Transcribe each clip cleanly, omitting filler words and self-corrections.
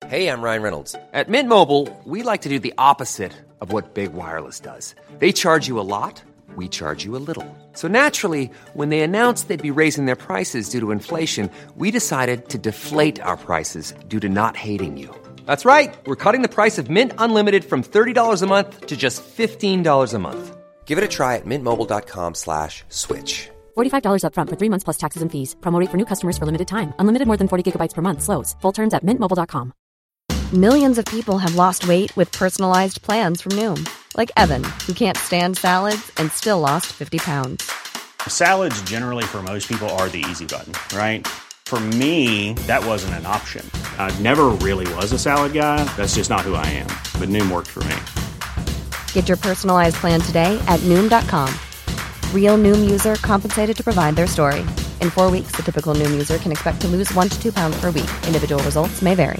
Hey, I'm Ryan Reynolds. At Mint Mobile, we like to do the opposite of what Big Wireless does. They charge you a lot, we charge you a little. So naturally, when they announced they'd be raising their prices due to inflation, we decided to deflate our prices due to not hating you. That's right. We're cutting the price of Mint Unlimited from $30 a month to just $15 a month. Give it a try at mintmobile.com/switch. $45 up front for 3 months plus taxes and fees. Promo rate for new customers for limited time. Unlimited more than 40 gigabytes per month. Slows full terms at mintmobile.com. Millions of people have lost weight with personalized plans from Noom. Like Evan, who can't stand salads and still lost 50 pounds. Salads generally for most people are the easy button, right? For me, that wasn't an option. I never really was a salad guy. That's just not who I am. But Noom worked for me. Get your personalized plan today at Noom.com. Real Noom user compensated to provide their story. In 4 weeks, the typical Noom user can expect to lose 1 to 2 pounds per week. Individual results may vary.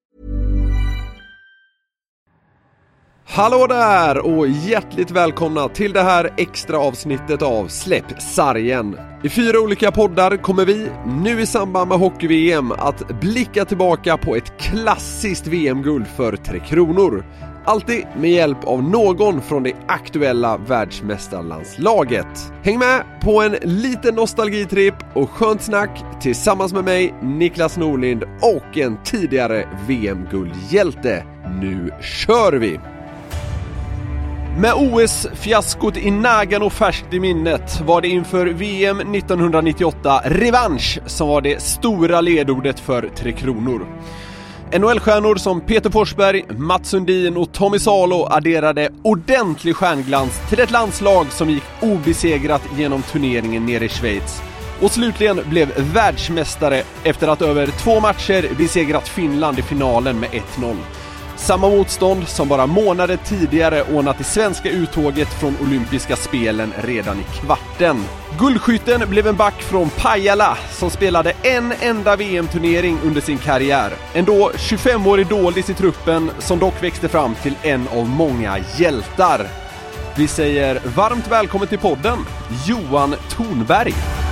Hallå där och hjärtligt välkomna till det här extra avsnittet av Släpp sargen. I 4 olika poddar kommer vi, nu i samband med hockey-VM, att blicka tillbaka på ett klassiskt VM-guld för 3 kronor. Alltid med hjälp av någon från det aktuella världsmästarlandslaget. Häng med på en liten nostalgitripp och skönt snack tillsammans med mig, Niklas Norlind, och en tidigare VM-guldhjälte. Nu kör vi! Med OS-fiaskot i Nagano färskt i minnet var det inför VM 1998 revansch som var det stora ledordet för 3 kronor. NHL-stjärnor som Peter Forsberg, Mats Sundin och Tommy Salo adderade ordentlig stjärnglans till ett landslag som gick obesegrat genom turneringen nere i Schweiz. Och slutligen blev världsmästare efter att över 2 matcher besegrat Finland i finalen med 1-0. Samma motstånd som bara månader tidigare ordnat det svenska uttåget från olympiska spelen redan i kvarten. Guldskytten blev en back från Pajala som spelade en enda VM-turnering under sin karriär. En då 25-årig doldis i truppen som dock växte fram till en av många hjältar. Vi säger varmt välkommen till podden, Johan Thornberg.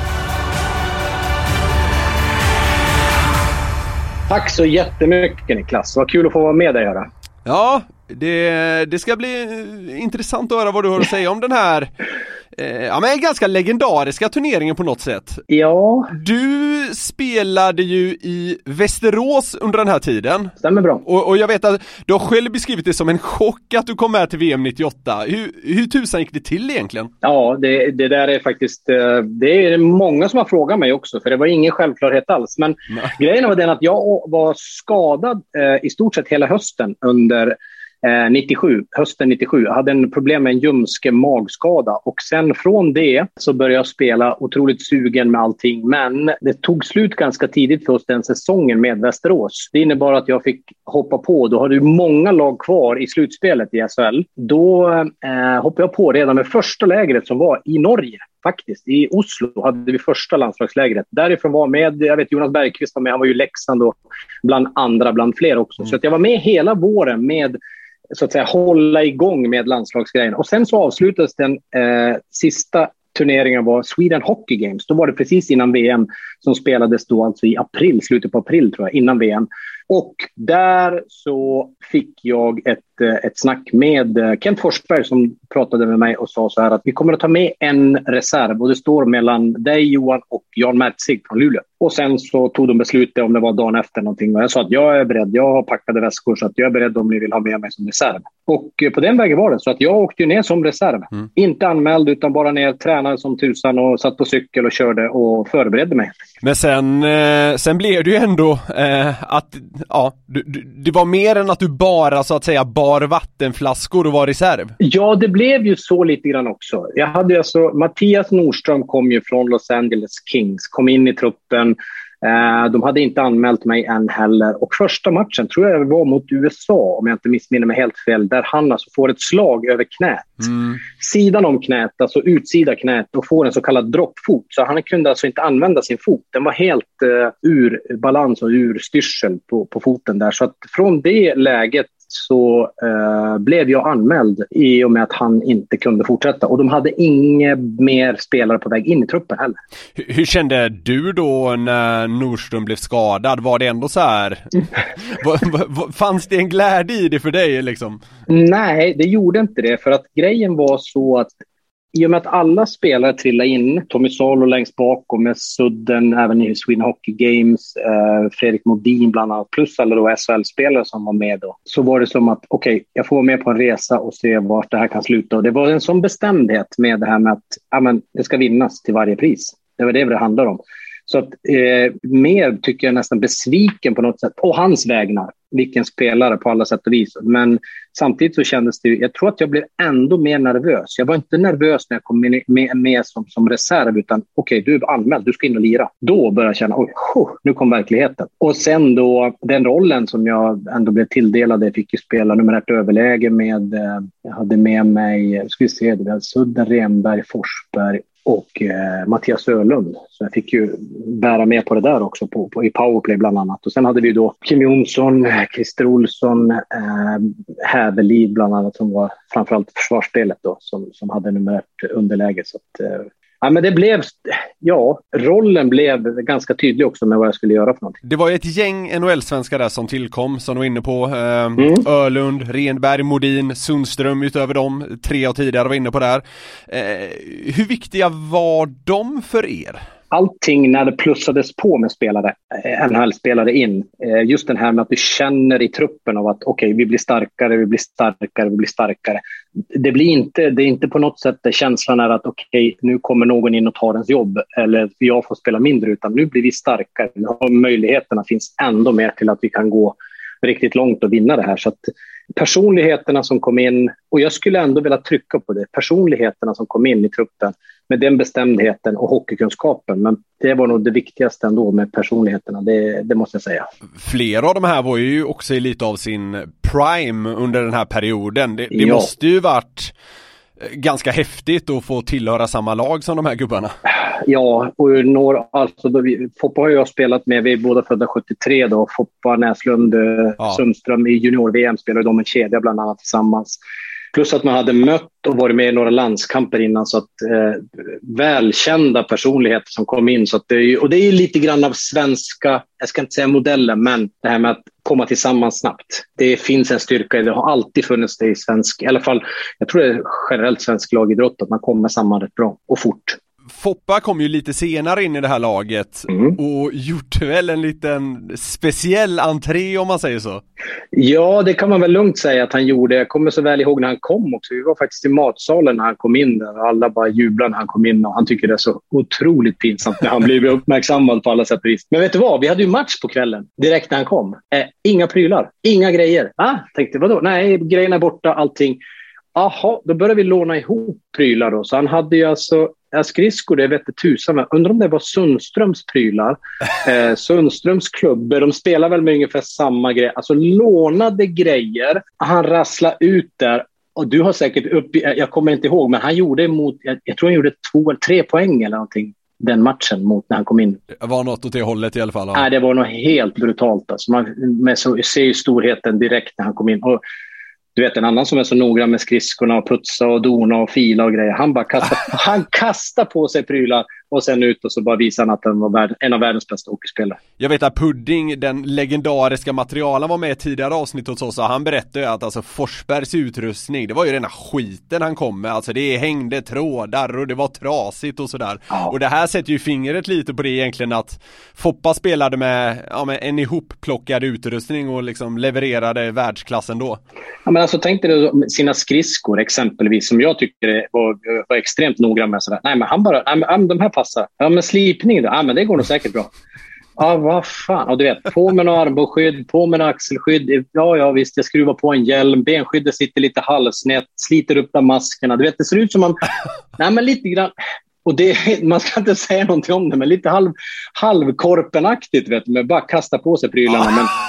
Tack så jättemycket, Niklas. Vad kul att få vara med dig här. Ja, det ska bli intressant att höra vad du har att säga om den här men ganska legendariska turneringen på något sätt. Ja. Du spelade ju i Västerås under den här tiden. Stämmer bra. Och jag vet att du har själv beskrivit det som en chock att du kom med till VM 98. Hur tusan gick det till egentligen? Ja, det där är faktiskt... Det är många som har frågat mig också, för det var ingen självklarhet alls. Men grejen var den att jag var skadad i stort sett hela hösten under... 97, hösten 97. Jag hade en problem med en ljumske magskada och sen från det så började jag spela otroligt sugen med allting, men det tog slut ganska tidigt för oss den säsongen med Västerås. Det innebar att jag fick hoppa på, då hade du många lag kvar i slutspelet i SHL. Då hoppade jag på redan med första lägret som var i Norge. Faktiskt, i Oslo hade vi första landslagslägret. Därifrån var med, jag vet Jonas Bergqvist var med, han var ju Leksand och bland fler också. Så att jag var med hela våren med så att säga hålla igång med landslagsgrejen. Och sen så avslutades den sista turneringen var Sweden Hockey Games. Då var det precis innan VM som spelades då alltså i april, slutet på april tror jag, innan VM. Och där så fick jag ett snack med Kent Forsberg som pratade med mig och sa så här att vi kommer att ta med en reserv och det står mellan dig Johan och Jan Mertzig från Luleå. Och sen så tog de beslutet om det var dagen efter någonting och jag sa att jag är beredd, jag har packade väskor så att jag är beredd om ni vill ha med mig som reserv. Och på den vägen var det så att jag åkte ner som reserv. Inte anmäld utan bara ner, tränade som tusan och satt på cykel och körde och förberedde mig. Men sen blev det ju ändå att det var mer än att du bara så att säga bar vattenflaskor och var reserv. Ja, det blev ju så lite grann också. Jag hade alltså, Mattias Nordström kom ju från Los Angeles Kings, kom in i truppen. De hade inte anmält mig än heller. Och första matchen tror jag var mot USA, om jag inte missminner mig helt fel, där han alltså får ett slag över knät. Sidan om knät, alltså utsida knät, och får en så kallad droppfot. Så han kunde alltså inte använda sin fot. Den var helt ur balans och ur styrsel på foten där. Så att från det läget så blev jag anmäld i och med att han inte kunde fortsätta. Och de hade inga mer spelare på väg in i truppen heller. Hur kände du då när Nordström blev skadad? Var det ändå så här? Fanns det en glädje i det för dig liksom? Nej, det gjorde inte det. För att grejen var så att i och med att alla spelare trillade in, Tommy Salo längst bak och med Sudden även i Sweden Hockey Games, Fredrik Modin bland annat, plus alla då SHL-spelare som var med då, så var det som att okej, jag får vara med på en resa och se vart det här kan sluta. Och det var en sån bestämdhet med det här med att det ska vinnas till varje pris. Det var det handlar om. Så att mer tycker jag nästan besviken på något sätt på hans vägnar, vilken spelare på alla sätt och vis. Men samtidigt så kändes det, jag tror att jag blev ändå mer nervös. Jag var inte nervös när jag kom med som reserv, utan okej, du är anmäld, du ska in och lira. Då började jag känna, nu kom verkligheten. Och sen då, den rollen som jag ändå blev tilldelad, jag fick ju spela nummer 1 överläge med, jag hade med mig, ska vi se, det var Sudden, Renberg, Forsberg och Mattias Ölund. Så jag fick ju bära med på det där också i powerplay bland annat. Och sen hade vi då Kim Jonsson, Christer Olsson, Hävelid bland annat, som var framförallt försvarsspelet då, som hade nummer 1 underläge. Så att, men det blev, rollen blev ganska tydlig också med vad jag skulle göra för någonting. Det var ju ett gäng NHL-svenskar där som tillkom, som du var inne på. Ölund, Renberg, Modin, Sundström, utöver dem 3 och tidigare var inne på där. Hur viktiga var de för er? Allting när det plussades på med spelare, NHL-spelare in. Just den här med att du känner i truppen av att okej, vi blir starkare. Det är inte på något sätt känslan är att okej, nu kommer någon in och tar ens jobb eller jag får spela mindre, utan nu blir vi starkare. Möjligheterna finns ändå mer till att vi kan gå riktigt långt och vinna det här. Så att personligheterna som kom in, och jag skulle ändå vilja trycka på det, personligheterna som kom in i truppen med den bestämdheten och hockeykunskapen, men det var nog det viktigaste ändå med personligheterna, det måste jag säga. Flera av de här var ju också i lite av sin prime under den här perioden. Det måste ju varit ganska häftigt att få tillhöra samma lag som de här gubbarna. Ja, och Foppa har jag spelat med, vi är båda födda 73 då, Foppa, Näslund, Sundström i junior-VM spelade de en kedja bland annat tillsammans. Plus att man hade mött och varit med i några landskamper innan, så att välkända personligheter som kom in. Så att det är lite grann av svenska, jag ska inte säga modellen, men det här med att komma tillsammans snabbt. Det finns en styrka i det, har alltid funnits det i svensk, i alla fall, jag tror det är generellt svensk lagidrott, att man kommer samman rätt bra och fort. Foppa kom ju lite senare in i det här laget och gjorde väl en liten speciell entré, om man säger så. Ja, det kan man väl lugnt säga att han gjorde. Jag kommer så väl ihåg när han kom också. Vi var faktiskt i matsalen när han kom in där och alla bara jublade när han kom in, och han tycker det är så otroligt pinsamt när han blev uppmärksammad på alla sätt och vis. Men vet du vad? Vi hade ju match på kvällen direkt när han kom. Inga prylar, inga grejer. Tänkte, vadå? Nej, grejerna är borta, allting. Jaha, då började vi låna ihop prylar då. Så han hade ju alltså skridskor, det vet jag tusan. Undrar om det var Sundströms prylar. Sundströms klubbor, de spelar väl med ungefär samma grej. Alltså lånade grejer. Han rasslade ut där. Och du har säkert jag kommer inte ihåg, men han gjorde jag tror han gjorde 2 eller 3 poäng eller någonting den matchen mot när han kom in. Det var något åt det hållet i alla fall. Ja. Nej, det var nog helt brutalt. Alltså. Man ser ju storheten direkt när han kom in. Och du vet, en annan som är så noggrann med skridskorna och putsa och dona och fila och grejer. Han bara kastar på sig prylar och sen ut och så bara visar han att han var en av världens bästa hockeyspelare. Jag vet att Pudding, den legendariska materialen, var med i tidigare avsnitt hos oss, och han berättade att alltså Forsbergs utrustning, det var ju rena skiten han kom med. Alltså det hängde trådar och det var trasigt och sådär. Ja. Och det här sätter ju fingret lite på det egentligen, att Foppa spelade med en ihopplockad utrustning och liksom levererade världsklassen då. Ja, men alltså tänkte du sina skridskor exempelvis, som jag tycker var extremt noggrann med sådär. Nej, men han bara, de här passar. Ja, men slipning då? Ja, men det går nog säkert bra. Ja, vad fan. Och du vet, på med några armbågsskydd, på med några axelskydd. Ja, visst, jag skruvar på en hjälm. Benskyddet sitter lite halvsnett, sliter upp där maskerna. Du vet, det ser ut som man... Nej, men lite grann... Och man ska inte säga någonting om det, men lite halvkorpenaktigt, vet du, med bara kasta på sig prylarna. Men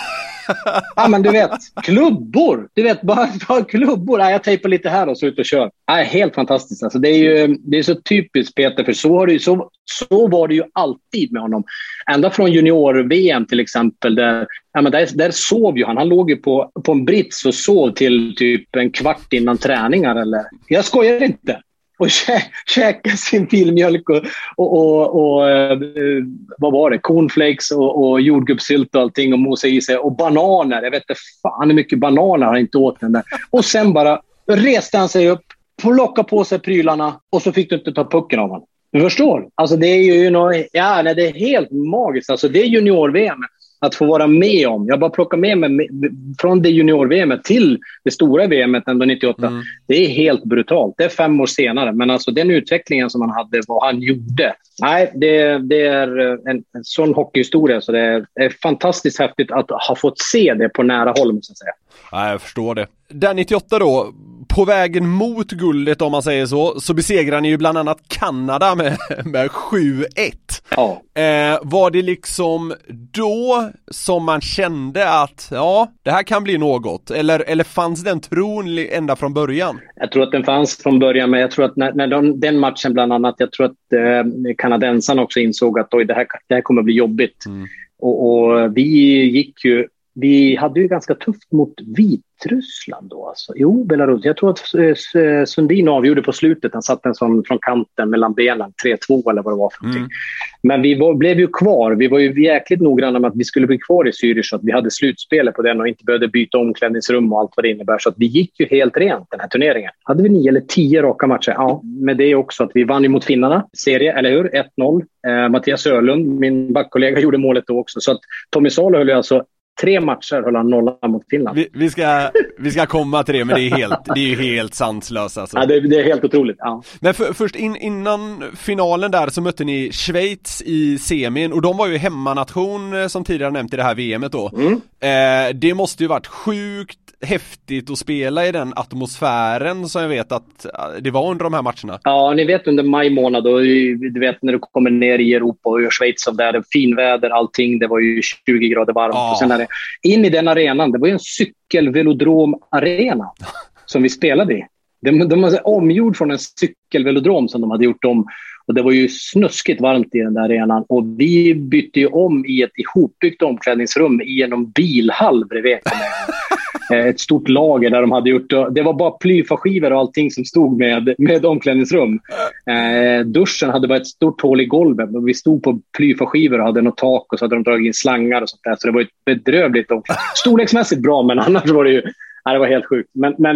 Ja, men du vet, klubbor. Du vet, bara klubbor. Nej, jag tejpar lite här och så ut och kör. Nej, helt fantastiskt. Alltså, det är så typiskt Peter, för så var det ju alltid med honom. Ända från junior-VM till exempel, där sov ju han. Han låg ju på en brits och sov till typ en kvart innan träningar. Eller. Jag skojar inte. Och käka sin filmjölk och vad var det? Cornflakes och jordgubbssylt och allting och mosa i sig. Och bananer. Jag vet inte fan hur mycket bananer han inte åt den där. Och sen bara reste han sig upp, plockade på sig prylarna och så fick du inte ta pucken av honom. Du förstår? Alltså det är ju det är helt magiskt. Alltså det är junior-VM att få vara med om. Jag bara plockar med mig från det junior-VM till det stora VMet ändå 98. Det är helt brutalt. Det är 5 år senare. Men alltså den utvecklingen som han hade, vad han gjorde. Nej, det är en sån hockeyhistoria. Så det är fantastiskt häftigt att ha fått se det på nära håll, så att säga. Ja, jag förstår det. Där 98 då, på vägen mot guldet om man säger så besegrar ni ju bland annat Kanada med 7-1. Ja. Var det liksom då som man kände att det här kan bli något? Eller fanns den tron ända från början? Jag tror att den fanns från början, men jag tror att när den matchen bland annat, jag tror att kanadensarna också insåg att det här kommer bli jobbigt. Och vi hade ju ganska tufft mot Vitryssland då. Alltså. Jo, Belarus. Jag tror att Sundin avgjorde på slutet. Han satte en sån från kanten mellan benen. 3-2 eller vad det var för någonting. Men vi blev ju kvar. Vi var ju jäkligt noggranna med att vi skulle bli kvar i Zürich. Så att vi hade slutspelet på den och inte behövde byta omklädningsrum och allt vad det innebär. Så att vi gick ju helt rent den här turneringen. Hade vi 9 eller 10 raka matcher? Ja, med det också att vi vann ju mot finnarna. Serie, eller hur? 1-0. Mattias Öhlund, min backkollega, gjorde målet då också. Så att Tommy Salo höll ju alltså 3 matcher höll han 0 mot Finland. Vi ska komma till det, men det är ju helt sanslöst alltså. Ja, det är helt otroligt. Ja. Men först innan finalen där så mötte ni Schweiz i semin och de var ju hemmanation som tidigare nämnt i det här VMet då. Det måste ju varit sjukt häftigt att spela i den atmosfären som jag vet att det var under de här matcherna. Ja, ni vet under maj månad och du vet när du kommer ner i Europa och Schweiz och där det är finväder, allting, det var ju 20 grader varmt och sen är det in i den arenan, det var ju en cykelvelodrom-arena som vi spelade i. De var omgjord från en cykelvelodrom som de hade gjort om. Och det var ju snuskigt varmt i den där arenan. Och vi bytte ju om i ett ihopbyggt omklädningsrum i en bilhall bredvid. Ett stort lager där de hade gjort. Det var bara plyfaskivor och allting som stod med omklädningsrum. Duschen hade bara ett stort hål i golvet. Vi stod på plyfaskivor och hade något tak och så hade de dragit in slangar och sånt där. Så det var ett bedrövligt omklädningsrum. Storleksmässigt bra, men annars var det ju... det var helt sjukt.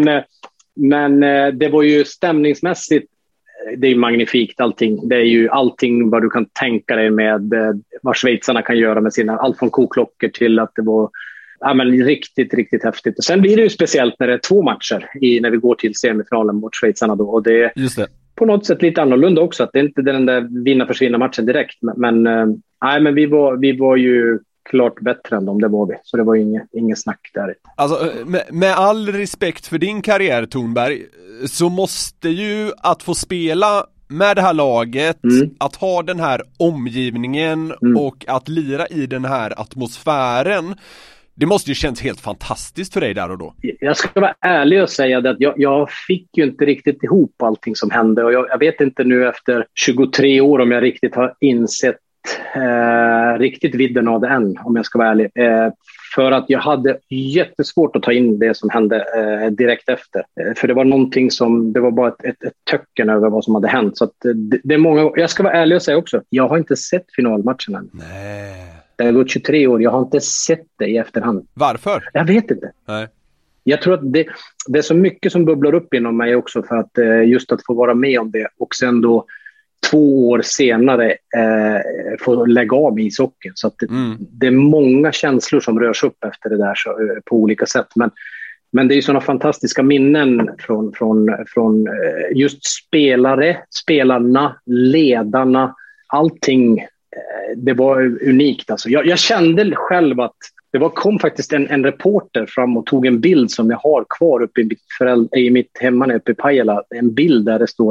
Men det var ju stämningsmässigt, det är magnifikt allting. Det är ju allting vad du kan tänka dig med vad schweizarna kan göra med sina, allt från koklockor till att det var riktigt, riktigt häftigt. Och sen blir det ju speciellt när det är 2 matcher när vi går till semifinalen mot schweizarna då. Och det är på något sätt lite annorlunda också, att det är inte den där vinna-försvinna matchen direkt. Men vi var ju klart bättre än dem, det var vi. Så det var inget snack där. Alltså, med all respekt för din karriär, Thornberg, så måste ju att få spela med det här laget, att ha den här omgivningen och att lira i den här atmosfären, det måste ju känns helt fantastiskt för dig där och då. Jag ska vara ärlig och säga att jag fick ju inte riktigt ihop allting som hände. Och jag vet inte nu efter 23 år om jag riktigt har insett riktigt vidden av det än, om jag ska vara ärlig. För att jag hade jättesvårt att ta in det som hände direkt efter. För det var någonting som, det var bara ett töcken över vad som hade hänt. Så att det är många, jag ska vara ärlig och säga också, jag har inte sett finalmatchen än. Nej. Det har gått 23 år, jag har inte sett det i efterhand. Varför? Jag vet inte. Nej. Jag tror att det är så mycket som bubblar upp inom mig också för att just att få vara med om det och sen då 2 år senare få lägga av med ishockeyn. Så att det är många känslor som rörs upp efter det där på olika sätt. Men det är ju sådana fantastiska minnen från just spelarna, ledarna, allting. Det var unikt. Alltså. Jag kände själv att kom faktiskt en reporter fram och tog en bild som jag har kvar uppe i mitt hemman uppe i Pajala. En bild där det står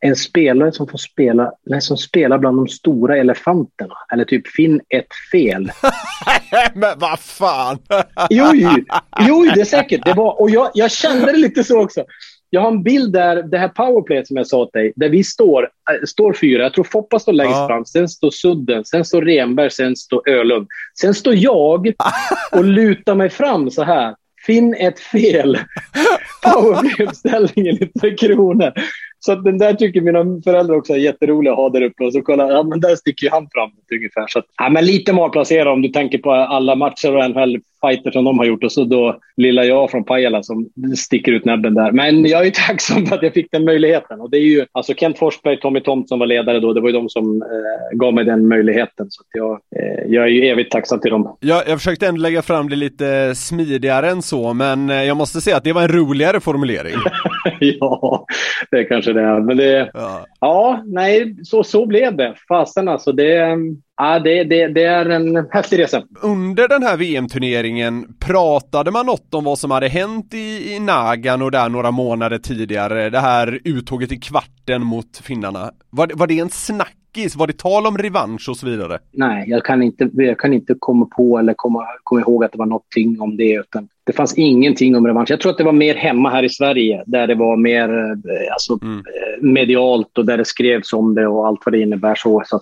en spelare som får spela, som spelar bland de stora elefanterna. Eller typ finn ett fel. Men vad fan? Jo, det är säkert. Det var, och jag kände det lite så också. Jag har en bild där, det här powerplayet som jag sa till dig, där vi står 4. Jag tror Foppa står längst fram, sen står Sudden, sen står Renberg, sen står Ölund. Sen står jag och lutar mig fram så här. Finn ett fel. Powerplay-uppställningen i 3 kronor. Så att den där tycker mina föräldrar också är jätterolig att ha där uppe. Och så kolla, ja men där sticker ju han fram ungefär. Så att, ja men lite malplacera om du tänker på alla matcher och NHL-fighter som de har gjort. Och så då lilla jag från Pajala som sticker ut näbben där. Men jag är ju tacksam för att jag fick den möjligheten. Och det är ju, alltså Kent Forsberg, Tommy Thompson var ledare då. Det var ju de som gav mig den möjligheten. Så att jag är ju evigt tacksam till dem. Jag försökte ändå lägga fram det lite smidigare än så. Men jag måste säga att det var en roligare formulering. Ja, det är kanske det. Men det, nej, så blev det. Fasen alltså, det är en häftig resa. Under den här VM-turneringen pratade man något om vad som hade hänt i Nagano där några månader tidigare. Det här uttåget i kvarten mot finnarna. Var det en snackis? Var det tal om revansch och så vidare? Nej, jag kan inte komma på eller komma ihåg att det var någonting om det, utan det fanns ingenting om revansch. Jag tror att det var mer hemma här i Sverige där det var mer medialt och där det skrevs om det och allt vad det innebär så att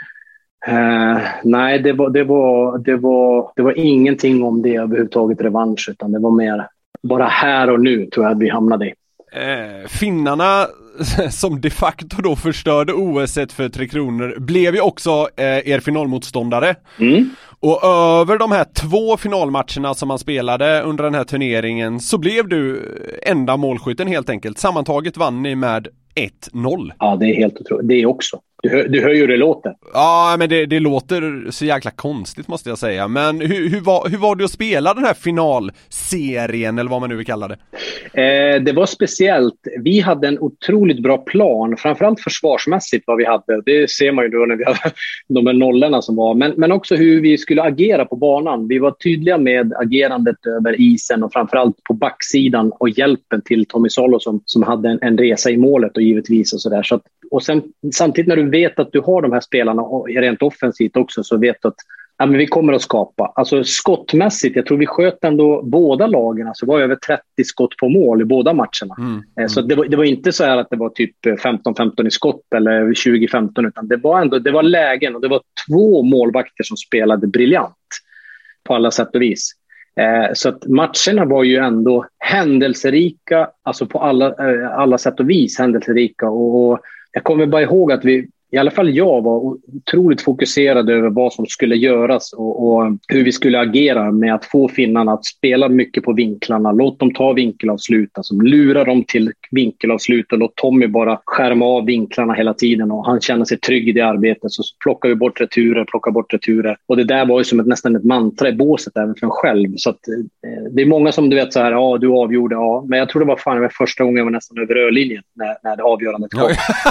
nej, det var ingenting om det överhuvudtaget revansch, utan det var mer bara här och nu tror jag att vi hamnade i. Finnarna som de facto då förstörde OS-et för 3 kronor blev ju också er finalmotståndare. Och över de här 2 finalmatcherna som man spelade under den här turneringen så blev du enda målskytten helt enkelt. Sammantaget vann ni med 1-0. Ja, det är helt otroligt. Det är också. Du hör ju hur det låter. Ja, men det låter så jäkla konstigt måste jag säga. Men hur var det att spela den här finalserien eller vad man nu vill kalla det? Det var speciellt. Vi hade en otroligt bra plan. Framförallt försvarsmässigt vad vi hade. Det ser man ju då när vi hade de här nollorna som var. Men också hur vi skulle agera på banan. Vi var tydliga med agerandet över isen och framförallt på backsidan och hjälpen till Tommy Salo som hade en resa i målet och givetvis och sådär. Så att, och sen samtidigt när du vet att du har de här spelarna och rent offensivt också, så vet du att men vi kommer att skapa. Alltså skottmässigt, jag tror vi sköt ändå båda lagen. Alltså det var över 30 skott på mål i båda matcherna. Så det var inte så här att det var typ 15-15 i skott eller 20-15, utan det var lägen och det var 2 målvakter som spelade briljant på alla sätt och vis. Så att matcherna var ju ändå händelserika, alltså på alla sätt och vis händelserika, och jag kommer bara ihåg att i alla fall jag var otroligt fokuserad över vad som skulle göras och hur vi skulle agera med att få finnarna att spela mycket på vinklarna. Låt dem ta vinkelavslut, alltså lura dem till vinkelavslut och låt Tommy bara skärma av vinklarna hela tiden och han känner sig trygg i det arbetet. Så plockar vi bort returer. Och det där var ju som nästan ett mantra i båset även för en själv. Så att, det är många som du vet så här, ja du avgjorde, ja. Men jag tror det var första gången jag var nästan över rödlinjen när det avgörandet kom.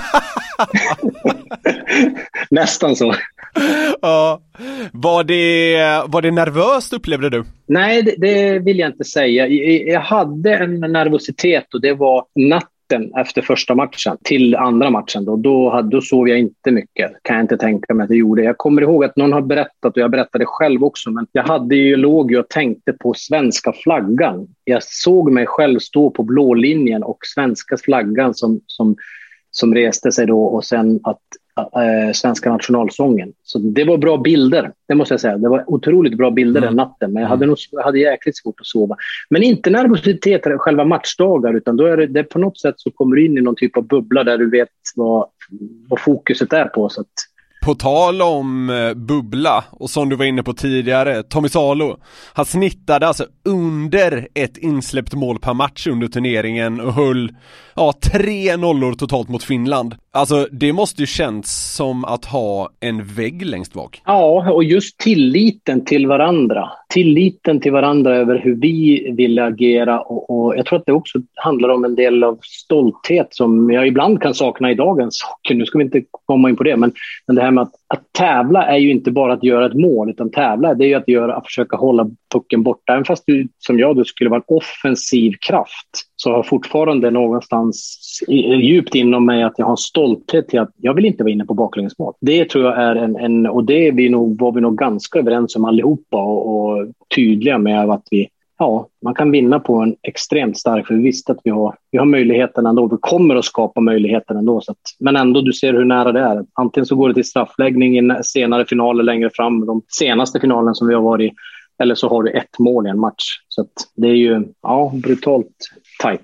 Nästan så. Ja. Var det nervöst upplevde du? Nej, det vill jag inte säga. Jag hade en nervositet och det var natten efter första matchen till andra matchen. Då sov jag inte mycket. Kan jag inte tänka mig att jag gjorde. Jag kommer ihåg att någon har berättat och jag berättade själv också. Men jag låg och tänkte på svenska flaggan. Jag såg mig själv stå på blå linjen och svenska flaggan som reste sig då och sen att svenska nationalsången. Så det var bra bilder, det måste jag säga. Det var otroligt bra bilder den natten, men jag hade jäkligt svårt att sova. Men inte nervositet själva matchdagar, utan då är det på något sätt så kommer du in i någon typ av bubbla där du vet vad fokuset är på. Så att på tal om bubbla och som du var inne på tidigare, Tommy Salo, han snittade alltså under ett insläppt mål per match under turneringen och höll 3 nollor totalt mot Finland. Alltså det måste ju känns som att ha en vägg längst bak. Ja, och just tilliten till varandra. Tilliten till varandra över hur vi vill agera och jag tror att det också handlar om en del av stolthet som jag ibland kan sakna i dagens hockey. Nu ska vi inte komma in på det, men det här med att tävla är ju inte bara att göra ett mål, utan tävla det är ju att försöka hålla pucken borta. Även fast du skulle vara en offensiv kraft, så har fortfarande någonstans djupt inom mig att jag har en stolthet till att jag vill inte vara inne på baklängesmål. Det tror jag är och det var vi nog ganska överens om allihopa och tydliga med att man kan vinna på en extremt stark, för vi visste att vi har möjligheten ändå. Vi kommer att skapa möjligheten ändå. Men ändå, du ser hur nära det är. Antingen så går det till straffläggning i senare finaler längre fram, de senaste finalen som vi har varit i, eller så har du ett mål i en match. Så att det är ju brutalt tajt.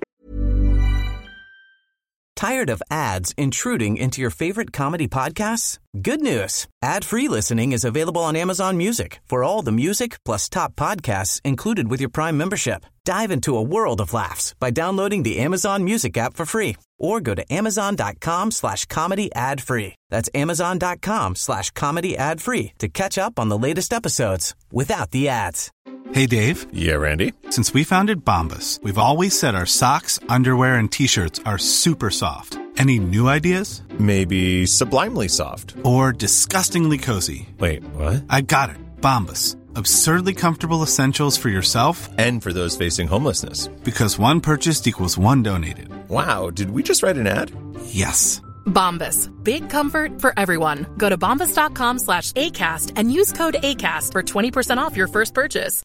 Tired of ads intruding into your favorite comedy podcasts? Good news. Ad-free listening is available on Amazon Music for all the music plus top podcasts included with your Prime membership. Dive into a world of laughs by downloading the Amazon Music app for free or go to amazon.com/comedy ad-free. That's amazon.com/comedy ad-free to catch up on the latest episodes without the ads. Hey, Dave. Yeah, Randy. Since we founded Bombas, we've always said our socks, underwear, and T-shirts are super soft. Any new ideas? Maybe sublimely soft. Or disgustingly cozy. Wait, what? I got it. Bombas. Absurdly comfortable essentials for yourself and for those facing homelessness. Because one purchased equals one donated. Wow, did we just write an ad? Yes. Bombas. Big comfort for everyone. Go to bombas.com/ACAST and use code ACAST for 20% off your first purchase.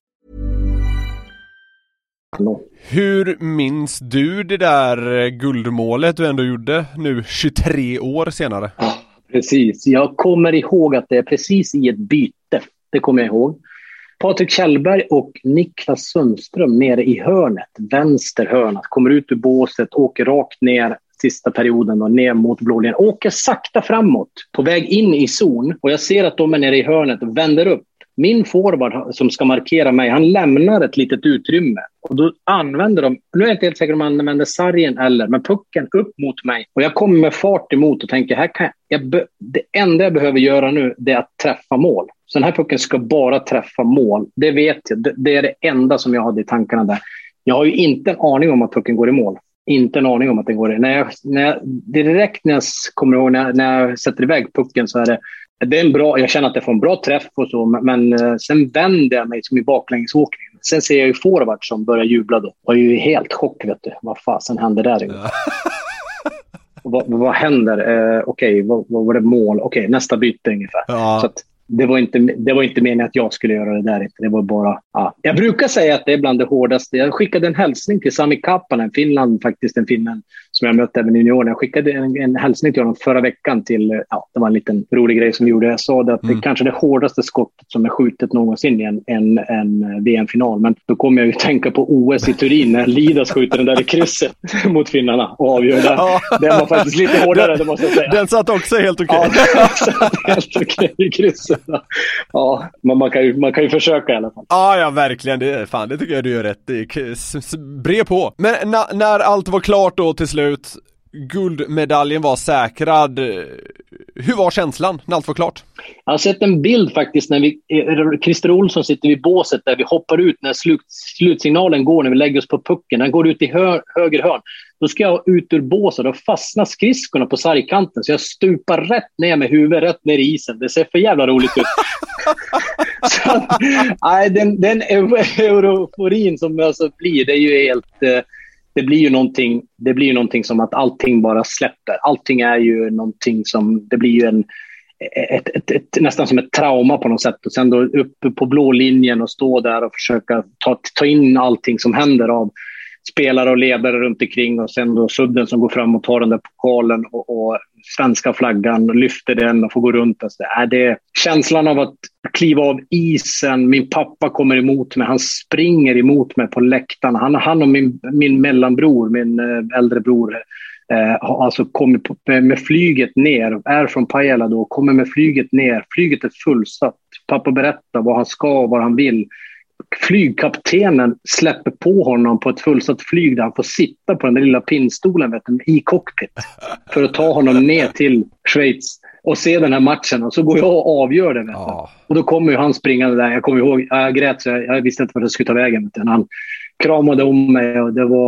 Hur minns du det där guldmålet du ändå gjorde nu 23 år senare? Ja, precis. Jag kommer ihåg att det är precis i ett byte. Det kommer jag ihåg. Patrik Kjellberg och Niklas Sundström nere i hörnet, vänster hörnet, kommer ut ur båset, åker rakt ner sista perioden och ner mot blålinjen. Åker sakta framåt på väg in i zon, och jag ser att de är nere i hörnet och vänder upp. Min forward som ska markera mig, han lämnar ett litet utrymme. Och då använder de, nu är jag inte helt säker om man använder sargen eller, men pucken upp mot mig. Och jag kommer med fart emot och tänker, här kan det enda jag behöver göra nu, det är att träffa mål. Så den här pucken ska bara träffa mål. Det vet jag, det är det enda som jag hade i tankarna där. Jag har ju inte en aning om att pucken går i mål. Inte en aning om att den går i. Direkt när jag kommer ihåg, när jag sätter iväg pucken, så är det är en bra, jag känner att jag får en bra träff och så, men sen vänder jag mig som i baklängesåkningen. Sen ser jag ju forward som börjar jubla då. Jag är ju helt chock, vet du. Vad fasen händer där? Vad händer? Okej, vad var det mål? Okej, nästa byte ungefär. Ja. Så att det var inte meningen att jag skulle göra det där. Det var bara... Ja. Jag brukar säga att det är bland det hårdaste. Jag skickade en hälsning till Sami Kapanen, en finnen som jag mötte även i juniorerna. Jag skickade en hälsning till honom förra veckan till... det var en liten rolig grej som gjorde. Jag sa att det kanske är det hårdaste skottet som är skjutet någonsin i en VM-final. Men då kommer jag ju tänka på OS i Turin när Lidas skjuter den där i krysset mot finnarna och avgör det. Ja. Den var faktiskt lite hårdare, det måste jag säga. Den satt också helt okej. Ja, den satt helt okej i krysset. Ja, men man kan ju försöka i alla fall. Ja, verkligen. Det tycker jag du gör rätt. Brev på. Men när allt var klart då till slut, guldmedaljen var säkrad. Hur var känslan när allt var klart? Jag har sett en bild faktiskt när Christer Olsson sitter vid båset där vi hoppar ut när slutsignalen går, när vi lägger oss på pucken. Den går ut i höger hörn. Då ska jag ut ur båset och fastna skridskorna på sargkanten, så jag stupar rätt ner med huvudet rätt ner i isen. Det ser för jävla roligt ut. Så, nej, den euforin som alltså blir, det är ju helt... Det blir ju någonting som att allting bara släpper. Allting är ju någonting som... Det blir ju nästan som ett trauma på något sätt. Och sen då uppe på blå linjen och stå där och försöka ta in allting som händer av spelare och ledare runt omkring, och sen då Sudden som går fram och tar den där pokalen och svenska flaggan, lyfter den och får gå runt. Det är känslan av att kliva av isen. Min pappa kommer emot mig, han springer emot mig på läktaren. Han och min mellanbror, min äldre bror, alltså kommer med flyget ner, är från Pajala då, kommer med flyget ner. Flyget är fullsatt. Pappa berättar vad han ska och vad han vill. Flygkaptenen släpper på honom på ett fullsatt flyg där han får sitta på den där lilla pinnstolen i cockpit för att ta honom ner till Schweiz och se den här matchen, och så går jag och avgör det. Och då kommer ju han springande där. Jag kommer ihåg, jag grät så jag visste inte vad jag skulle ta vägen. Han kramade om mig och det var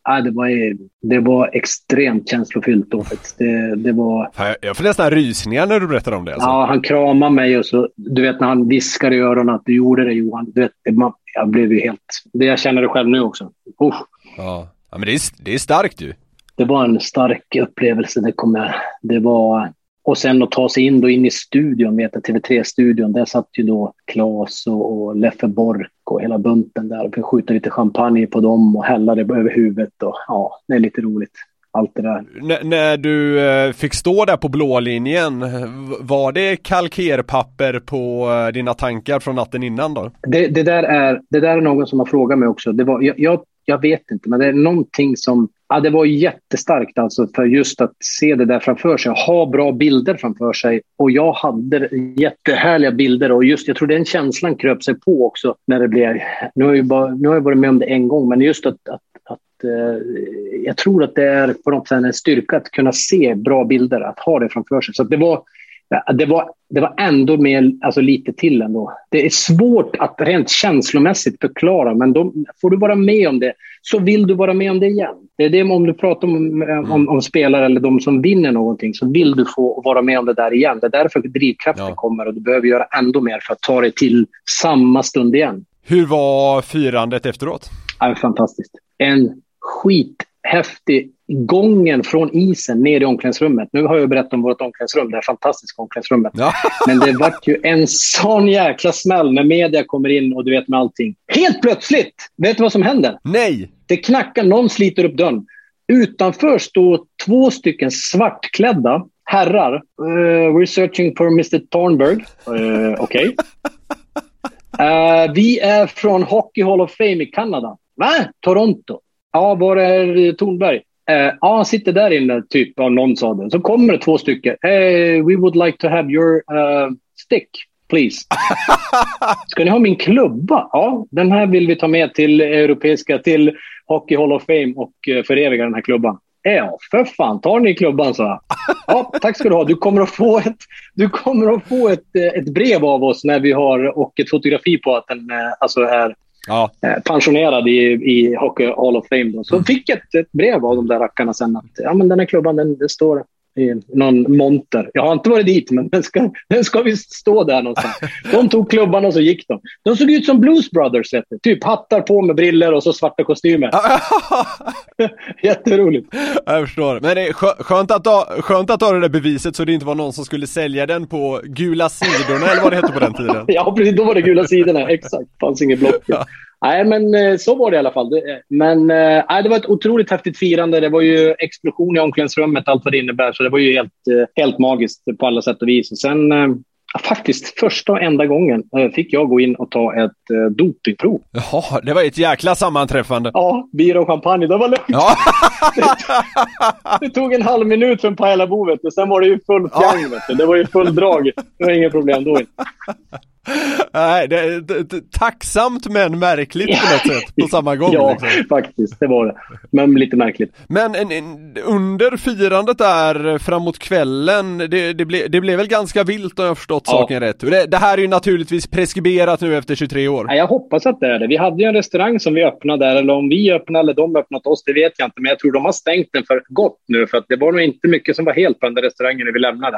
det var extremt känslofyllt då faktiskt. Det var... Jag får nästan rysningar när du berättar om det. Alltså. Ja, han kramade mig och så, du vet när han viskar i öronen att du gjorde det, Johan. Du vet, jag blev ju helt... Jag känner det själv nu också. Ja, men det är starkt ju. Det var en stark upplevelse. Det var... Och sen att ta sig in i studion, TV3-studion. Där satt ju då Claes och Leffe Bork och hela bunten där. Och fick skjuta lite champagne på dem och hälla det över huvudet. Och, ja, det är lite roligt. Allt det där. När du fick stå där på blå linjen, var det kalkerpapper på dina tankar från natten innan då? Det där är någon som har frågat mig också. Det var, jag vet inte, men det är någonting som... Ja, det var jättestarkt alltså för just att se det där framför sig. Ha bra bilder framför sig. Och jag hade jättehärliga bilder. Och just, jag tror den känslan kröp sig på också när det blev... Nu har jag varit med om det en gång, men just att jag tror att det är på något sätt en styrka att kunna se bra bilder, att ha det framför sig. Så att det var ändå mer, alltså lite till ändå. Det är svårt att rent känslomässigt förklara, men får du vara med om det så vill du vara med om det igen. Det är det om du pratar om spelare eller de som vinner någonting, så vill du få vara med om det där igen. Det är därför drivkraften kommer och du behöver göra ändå mer för att ta dig till samma stund igen. Hur var firandet efteråt? Ja, fantastiskt. En skithäftig gången från isen ner i omklädningsrummet. Nu har jag berättat om vårt omklädningsrum, det här fantastiska omklädningsrummet. Ja. Men det var ju en sån jäkla smäll när media kommer in och du vet med allting. Helt plötsligt! Vet du vad som händer? Nej! Det knackar, någon sliter upp dörren. Utanför står 2 stycken svartklädda herrar. We're searching for Mr. Thornburg. Okej. Vi är från Hockey Hall of Fame i Kanada. Va? Toronto. Ja, var är Thornberg? Ja, han sitter där inne, typ, av någon sa det. Så kommer det 2 stycken. Hey, we would like to have your stick, please. Ska ni ha min klubba? Ja, den här vill vi ta med till Hockey Hall of Fame och föreviga den här klubban. Ja, för fan, tar ni klubban, så. Ja, tack ska du ha. Du kommer att få ett brev av oss när vi har, och ett fotografi på att den alltså är pensionerad i Hockey Hall of Fame då. Så fick jag ett brev av de där rackarna sen att men den här klubban, den står i någon monter. Jag har inte varit dit, men den ska visst stå där någonstans. De tog klubban och så gick de. De såg ut som Blues Brothers, typ hattar på med briller och så svarta kostymer. Jätteroligt. Jag förstår. Men det är skönt att ha det där beviset så det inte var någon som skulle sälja den på Gula sidorna eller vad det hette på den tiden. Ja, precis. Då var det Gula sidorna. Exakt. Fanns inget block. Ja. Nej, men så var det i alla fall. Men det var ett otroligt häftigt firande. Det var ju explosion i omklädningsrummet, allt vad det innebär. Så det var ju helt magiskt på alla sätt och vis. Och sen faktiskt första och enda gången fick jag gå in och ta ett dopingprov. Jaha, det var ett jäkla sammanträffande. Ja, bira och champagne, det var lugnt. Ja. Det tog en halv minut för en Pajala-bo, vet du. Sen var det ju full fjang, vet du. Det var ju full drag. Det var inga problem då. Nej, det är tacksamt men märkligt på något sätt på samma gång. Ja, liksom. Faktiskt, det var det. Men lite märkligt. Men under firandet där framåt kvällen, det blev väl ganska vilt om jag förstått saken rätt. Det här är ju naturligtvis preskriberat nu efter 23 år. Ja, jag hoppas att det är det. Vi hade ju en restaurang som vi öppnade där, eller om vi öppnade eller de öppnat oss, det vet jag inte. Men jag tror de har stängt den för gott nu, för att det var nog inte mycket som var helt på den där restaurangen när vi lämnade.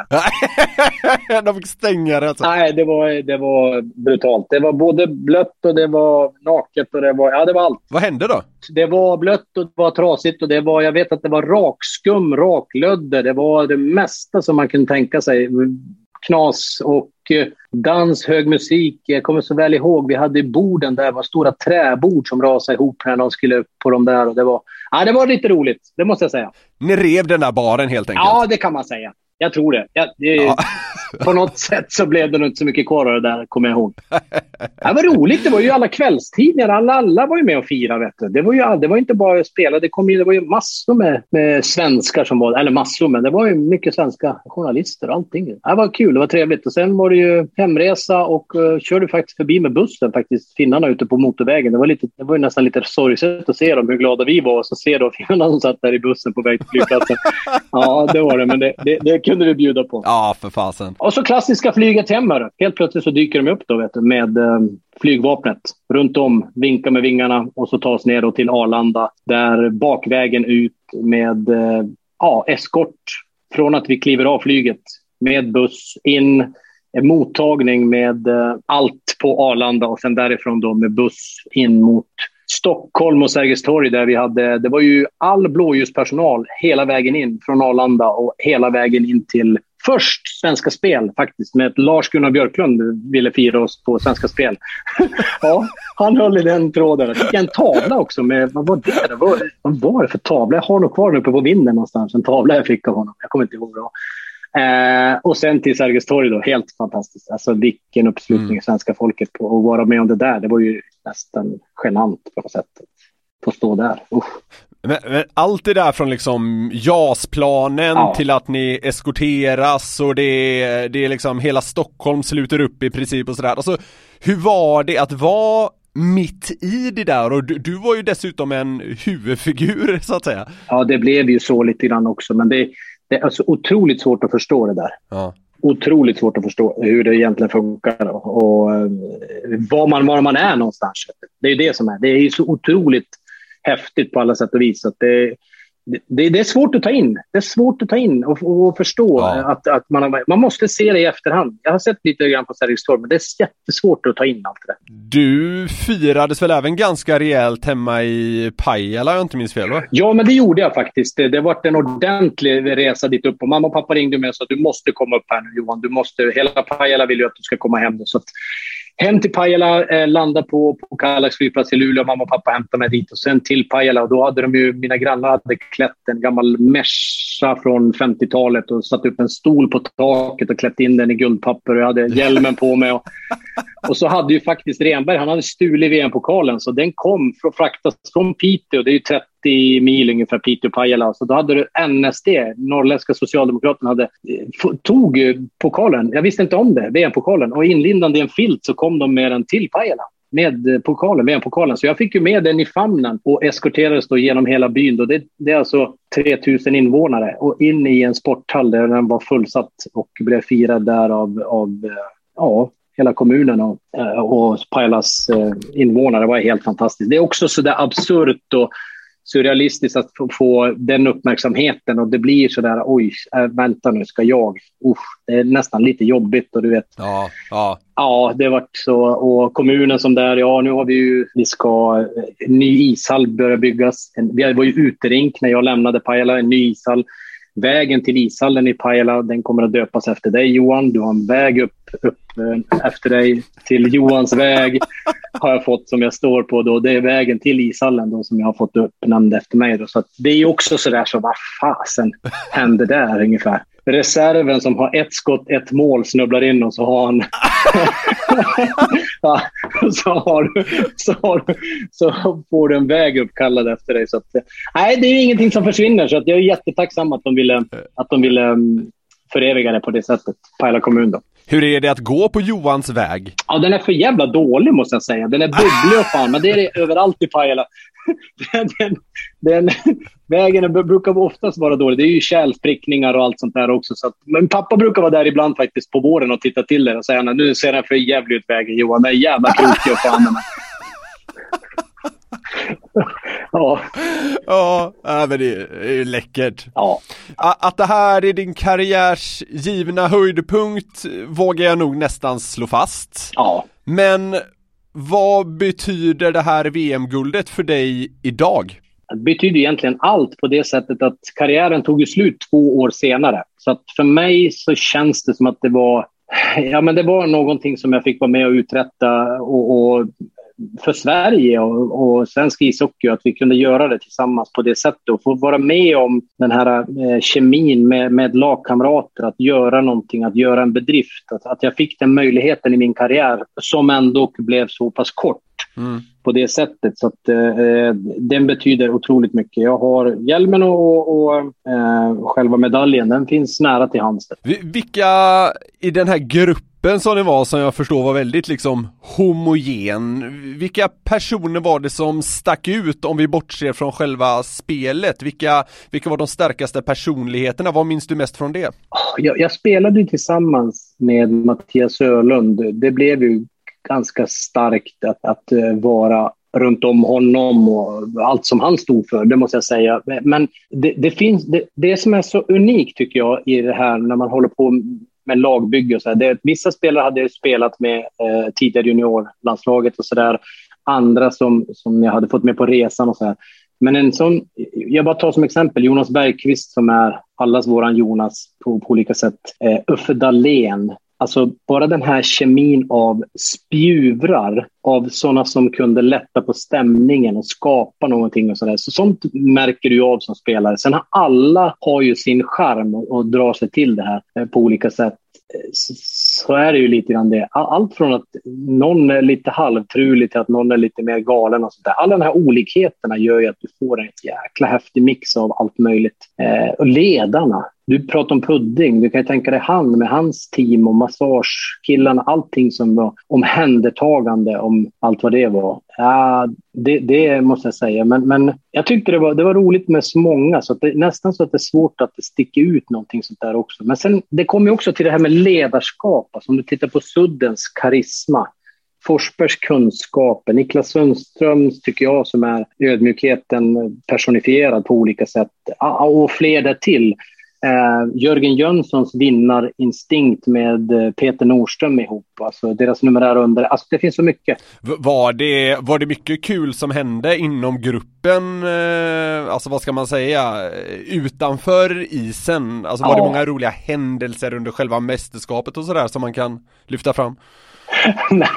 De fick stänga det alltså. Nej, det var brutalt. Det var både blött och det var naket och det var allt. Vad hände då? Det var blött och det var trasigt och jag vet att det var rakskum, raklödder. Det var det mesta som man kunde tänka sig. Knas och dans, hög musik. Jag kommer så väl ihåg, vi hade borden där, var stora träbord som rasade ihop när de skulle upp på dem där. Och det var lite roligt, det måste jag säga. Ni rev den där baren helt enkelt? Ja, det kan man säga. Jag tror det. På något sätt så blev det nog inte så mycket kvar av det där, kommer jag ihåg. Det var roligt. Det var ju alla kvällstidningar. Alla var ju med och firade. Vet du. Det var inte bara spelare. Det var ju massor med svenskar som var... Eller massor, men det var ju mycket svenska journalister och allting. Det var kul. Det var trevligt. Och sen var det ju hemresa och körde faktiskt förbi med bussen. Faktiskt finnarna ute på motorvägen. Det var ju nästan lite sorgset att se dem, hur glada vi var. Och så ser då finnarna som satt där i bussen på väg till flygplatsen. Ja, det var det. Men det kunde vi bjuda på. Ja, för fasen. Och så klassiska flyget hem. Helt plötsligt så dyker de upp då, vet du, med flygvapnet runt om, vinkar med vingarna och så tas ner då till Arlanda. Där bakvägen ut med eskort från att vi kliver av flyget med buss in, mottagning med allt på Arlanda och sen därifrån då med buss in mot Stockholm och Sergels torg där vi hade, det var ju all blåljuspersonal hela vägen in från Arlanda och hela vägen in till först Svenska Spel faktiskt, med att Lars-Gunnar Björklund ville fira oss på Svenska Spel. Ja, han höll i den tråden. Jag fick en tavla också med, vad var det? Vad var det för tavla? Jag har nog kvar uppe på vinden någonstans, en tavla jag fick av honom. Jag kommer inte ihåg bra. Och sen till Sergels torg då, helt fantastiskt. Alltså vilken uppslutning svenska folket på att vara med om det där. Det var ju nästan genant på något sätt. Få stå där. Men allt det där från liksom JAS-planen till att ni eskorteras och det är liksom hela Stockholm sluter upp i princip och sådär. Alltså, hur var det att vara mitt i det där? Och du var ju dessutom en huvudfigur så att säga. Ja, det blev ju så lite grann också, men det är alltså otroligt svårt att förstå det där. Ja. Otroligt svårt att förstå hur det egentligen funkar och var man är någonstans. Det är ju det som är. Det är ju så otroligt häftigt på alla sätt och vis. Att det är svårt att ta in. Det är svårt att ta in och förstå att man måste se det i efterhand. Jag har sett lite grann på Sergels torg, men det är jättesvårt att ta in allt det. Du firades väl även ganska rejält hemma i Pajala, jag inte minns fel, va? Ja, men det gjorde jag faktiskt. Det var en ordentlig resa dit upp och mamma och pappa ringde mig och sa att du måste komma upp här nu, Johan. Hela Pajala vill ju att du ska komma hem. Så att hem till Pajala, landa på Kallax flygplats i Luleå. Mamma och pappa hämtade mig dit och sen till Pajala. Och då hade mina grannar hade klätt en gammal mesha från 50-talet och satt upp en stol på taket och klätt in den i guldpapper. Och jag hade hjälmen på mig. Och så hade ju faktiskt Renberg, han hade stulit VM-pokalen. Så den kom fraktas från Piteå. Det är ju 30 mil ungefär, Piteå-Pajala. Så då hade du NSD, Norrländska Socialdemokraterna, tog pokalen. Jag visste inte om det, VM-pokalen. Och inlindande i en filt så kom de med den till Pajala. Med pokalen, VM-pokalen. Så jag fick ju med den i famnen och eskorterades då genom hela byn. Då det är alltså 3000 invånare. Och in i en sporthall där den var fullsatt och blev firad där av hela kommunen och Pajalas invånare. Det var helt fantastiskt. Det är också så där absurt och surrealistiskt att få den uppmärksamheten och det blir så där, oj, vänta nu, ska jag? Det är nästan lite jobbigt och du vet. Ja, det var så. Och kommunen som där, nu har vi ska en ny ishall börja byggas. Vi var ju uterink när jag lämnade Pajala, en ny ishall. Vägen till ishallen i Pajala, den kommer att döpas efter dig, Johan. Du har en väg upp efter dig till Johans väg har jag fått, som jag står på då. Det är vägen till ishallen då som jag har fått uppnamnd efter mig då. Så att det är ju också sådär, så vad fasen händer där ungefär? Reserven som har ett skott, ett mål snubblar in och så har han så får du en väg uppkallad efter dig. Så att, nej, det är ingenting som försvinner, så att jag är jättetacksam att de ville föreviga det på det sättet, Pajala kommun då. Hur är det att gå på Johans väg? Ja, den är för jävla dålig måste jag säga. Den är bubblig och fan, men det är det överallt i Pajala. Vägen brukar oftast vara dålig. Det är ju kärlsprickningar och allt sånt där också. Så att, men pappa brukar vara där ibland faktiskt på våren och titta till det och säga, nu ser den för jävligt ut vägen, Johan. Det är jävla krokig och fan. Men det är ju läckert. Ja. Att det här är din karriärs givna höjdpunkt vågar jag nog nästan slå fast. Ja. Men vad betyder det här VM-guldet för dig idag? Det betyder egentligen allt på det sättet att karriären tog ju slut 2 år senare. Så att för mig så känns det som att det var någonting som jag fick vara med och uträtta och för Sverige och svensk ishockey, att vi kunde göra det tillsammans på det sättet och få vara med om den här kemin med lagkamrater, att göra någonting, att göra en bedrift, att jag fick den möjligheten i min karriär som ändå blev så pass kort på det sättet, så att den betyder otroligt mycket. Jag har hjälmen och själva medaljen, den finns nära till hands. Vilka i den här gruppen gruppen som det var, som jag förstår var väldigt liksom homogen. Vilka personer var det som stack ut om vi bortser från själva spelet? Vilka var de starkaste personligheterna? Vad minns du mest från det? Jag spelade ju tillsammans med Mattias Ölund. Det blev ju ganska starkt att vara runt om honom och allt som han stod för, det måste jag säga. Men det som är så unikt tycker jag i det här när man håller på med lagbygge och så här, vissa spelare hade spelat med tidigare juniorlandslaget och sådär, andra som jag hade fått med på resan och så här. Men en sån, jag bara tar som exempel Jonas Bergqvist som är allas våran Jonas på olika sätt. Uffe Dahlén. Alltså bara den här kemin av spjuvrar, av sådana som kunde lätta på stämningen och skapa någonting och sådär. Så sånt märker du av som spelare. Sen alla har ju sin charm och drar sig till det här på olika sätt. Så är det ju lite grann det. Allt från att någon är lite halvtrulig till att någon är lite mer galen och sånt där. Alla de här olikheterna gör ju att du får en jäkla häftig mix av allt möjligt. Och ledarna. Du pratar om Pudding. Du kan ju tänka dig han med hans team och massagekillarna. Allting som var omhändertagande om allt vad det var. Ja, det måste jag säga. Men jag tyckte det var roligt med så många. Så att det, nästan så att det är svårt att det sticker ut någonting sånt där också. Men sen, det kommer ju också till det här med ledarskap. Alltså, om du tittar på Suddens karisma. Forsbergs kunskaper, Niklas Sundströms tycker jag som är ödmjukheten personifierad på olika sätt. Och fler där till. Jörgen Jönssons vinnarinstinkt med Peter Nordström ihop, alltså deras numerär under, alltså det finns så mycket. Var det mycket kul som hände inom gruppen, alltså vad ska man säga, utanför isen, alltså var det många roliga händelser under själva mästerskapet och sådär som man kan lyfta fram? Nej,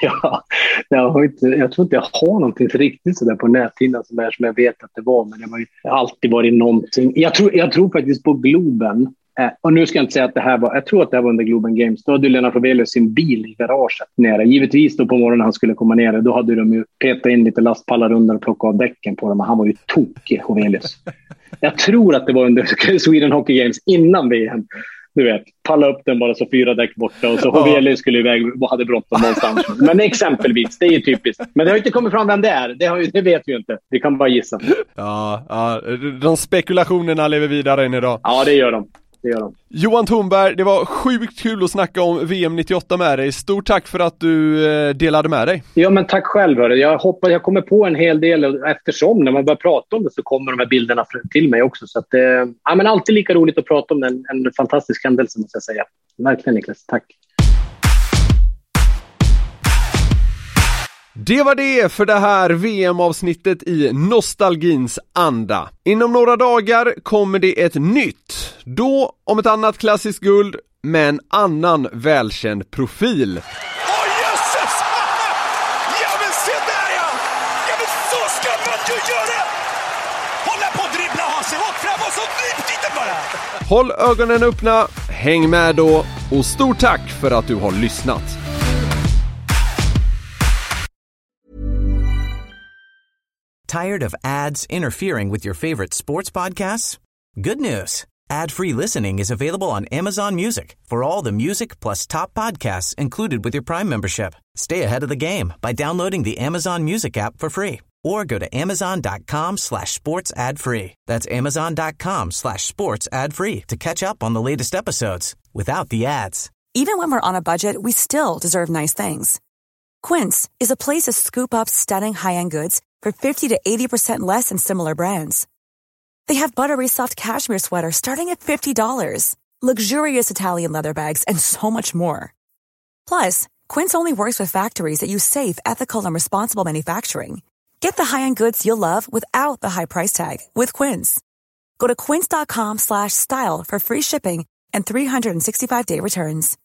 jag tror inte jag har någonting riktigt sådär på näthinnan som jag vet att det var, men det har ju alltid varit någonting. Jag tror faktiskt på Globen, och nu ska jag inte säga att det här var, jag tror att det här var under Globen Games. Då hade Lennart Hovelius sin bil i garaget nere. Givetvis då på morgonen han skulle komma ner, då hade de ju petat in lite lastpallar under och plockat av däcken på dem, och han var ju tokig, Hovelius. Jag tror att det var under Sweden Hockey Games innan VM. Du vet, palla upp den bara så 4 däck borta och så Hovelius skulle iväg och hade bråttom någonstans. Men exempelvis, det är ju typiskt. Men det har ju inte kommit fram vem det är. Det vet vi ju inte. Vi kan bara gissa. Ja, de spekulationerna lever vidare än idag. Ja, det gör de. Johan Thornberg, det var sjukt kul att snacka om VM 98 med dig. Stort tack för att du delade med dig. Ja, men tack själv. Hörru. Jag hoppas jag kommer på en hel del, eftersom när man börjar prata om det så kommer de här bilderna till mig också. Så att, men alltid lika roligt att prata om en fantastisk händelse, måste jag säga. Verkligen, Niklas. Tack. Det var det för det här VM-avsnittet i nostalgins anda. Inom några dagar kommer det ett nytt, då om ett annat klassiskt guld med en annan välkänd profil. Åh, jösses! Ja, men se där, ja! Ja, men så ska man ju göra! Hålla på att dribbla, ha sig åt fram och så nyp dit bara! Håll ögonen öppna, häng med då, och stort tack för att du har lyssnat. Tired of ads interfering with your favorite sports podcasts? Good news. Ad-free listening is available on Amazon Music for all the music plus top podcasts included with your Prime membership. Stay ahead of the game by downloading the Amazon Music app for free or go to amazon.com/sports ad free. That's amazon.com/sports ad free to catch up on the latest episodes without the ads. Even when we're on a budget, we still deserve nice things. Quince is a place to scoop up stunning high-end goods for 50 to 80% less than similar brands. They have buttery soft cashmere sweaters starting at $50, luxurious Italian leather bags, and so much more. Plus, Quince only works with factories that use safe, ethical, and responsible manufacturing. Get the high-end goods you'll love without the high price tag with Quince. Go to quince.com/style for free shipping and 365-day returns.